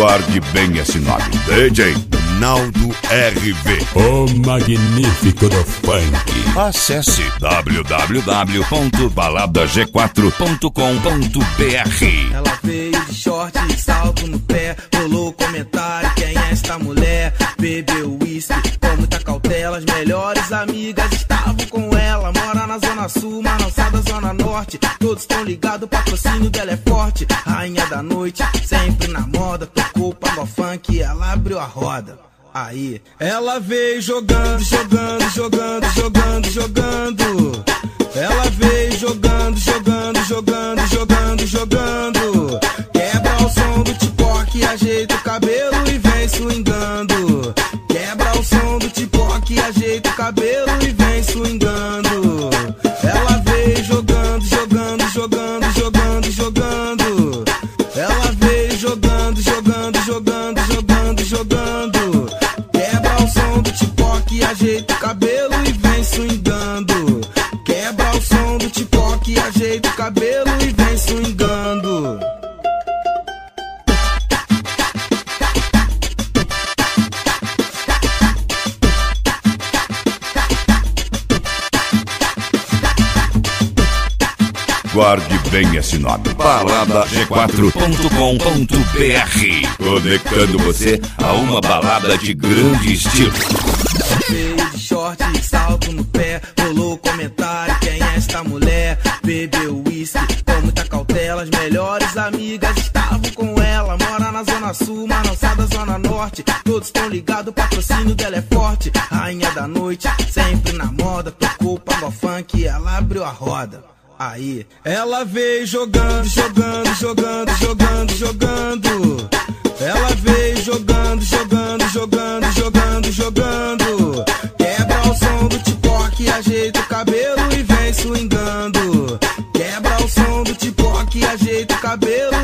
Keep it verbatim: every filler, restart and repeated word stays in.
Guarde bem esse nome. D J Naldo R V, o magnífico do funk. Acesse w w w ponto balada g quatro ponto com ponto b r. Ela veio de short e salto no pé, rolou comentário, quem é esta mulher? Bebeu uísque com muita cautela, as melhores amigas estavam com ela. Mora na zona sul, mas não sai da zona norte. Todos estão ligados, o patrocínio dela é forte. Rainha da noite, sempre na moda, tocou pagou funk, ela abriu a roda. Aí, ela veio jogando, jogando, jogando, jogando, jogando. Ela veio jogando, jogando, jogando, jogando, jogando. Quebra o som do tipoque, ajeita o cabelo e vem swingando. Quebra o som do tipoque, ajeita o cabelo e vem swingando. Ela veio jogando, jogando, jogando, jogando, jogando. Ela veio jogando, jogando, jogando, jogando, jogando. Quebra o som do tipoque, ajeita o cabelo e vem swingando. Quebra o som do tipoque, ajeita o cabelo e vem swingando. Guarde bem esse nome. balada g quatro ponto com ponto b r, conectando você a uma balada de grande estilo. Veio de short e salto no pé, rolou comentário, quem é esta mulher? Bebeu uísque com muita cautela, as melhores amigas estavam com ela. Mora na zona sul, mas não sai da zona norte. Todos estão ligados, o patrocínio dela é forte. Rainha da noite, sempre na moda, tocou pagou funk, ela abriu a roda. Aí, ela veio jogando, jogando, jogando, jogando, jogando. Ela veio jogando, jogando, jogando, jogando, jogando. Quebra o som do tipoque, ajeita o cabelo e vem swingando. Quebra o som do tipoque, ajeita o cabelo